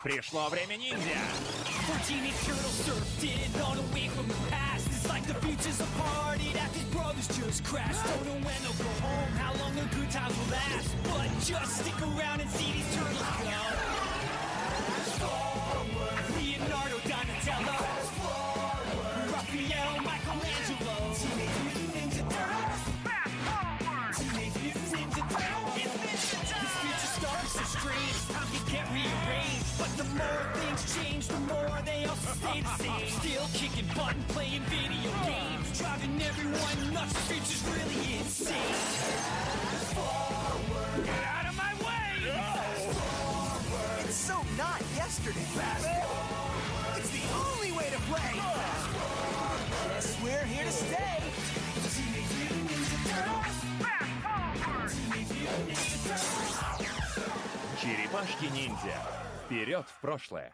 Пришло время ниндзя! We're teenage turtles surfed in on a wave from the past. It's like the future's a party that these brothers just crashed. Don't know when they'll go home, how long the good times will last. But just stick around and see these turtles go. Leonardo, Donatello, Raphael, Michelangelo. Teenage Mutant Ninja Turtles. Teenage Mutant Ninja Turtles. This future starts so strange, time can get rearranged. But the more things change, the more they also stay the same. Still kicking butt and playing video games, driving everyone nuts. The future's really insane. Get out of my way! It's so not yesterday. It's the only way to play. Guess we're here to stay. Teenage Mutant Ninja Turtles. Teenage Mutant Ninja Turtles. Черепашки-ниндзя. Вперед в прошлое!